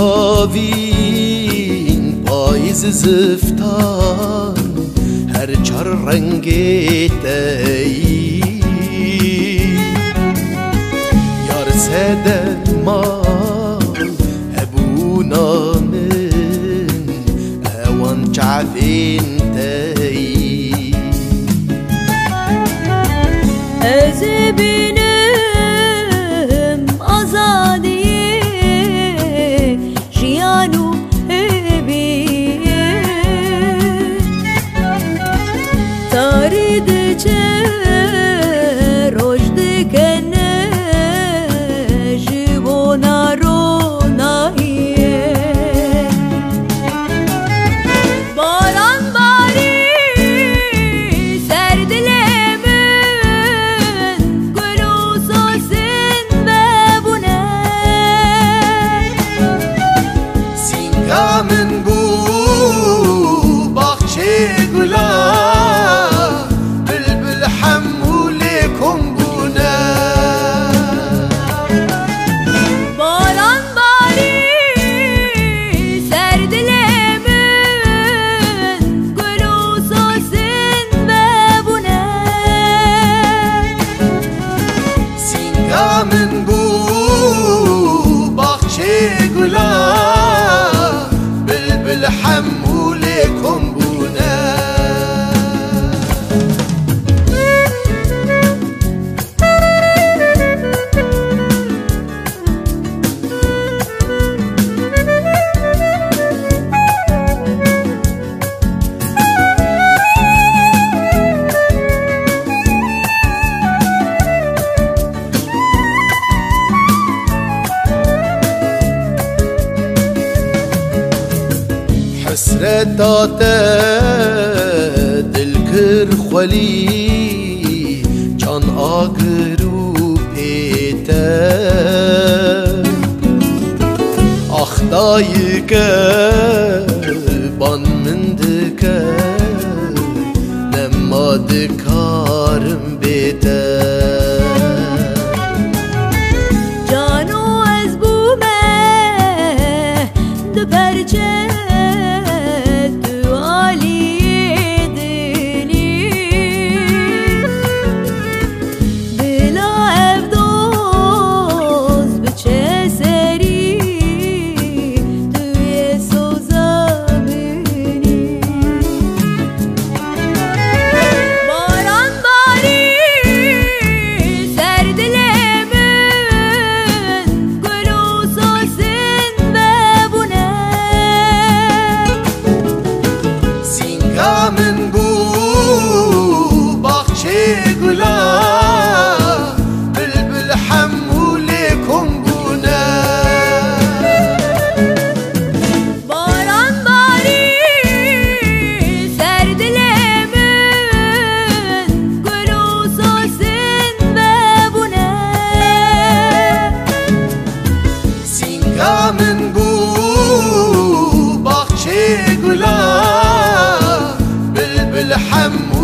هاوین پاییز زفتان هر چار رنگت ای یار سده ما هبونا من اوان چعفین تی از بینم آزادی جیانو هبی تارید چه روشد کنه جبونا رو نایه باران باری سر دلم گل و سوسن ببونه سینگامن بو باخچه گلا بلبل حمولكم بونه باران باری سر دلم گل و سوسن ببونه سینگامن بو باخچه گلا بلبل حمولكم بونه حسرتات دل کر خلی جان آگرو پیته آخدایی که بان مندکه نماد کارم بیته جانو از بومه دو پرچه تو عالی دلی بلا افدوز بچه سری توی سوزا بینی باران باری سر دلم گل و سوسن ببونه سینگامن بو باخچه گلا بلبل حمولكم بونه باران باری سر دلم گل و سوسن ببونه سینگامن بو باخچه گلا بلبل حمولكم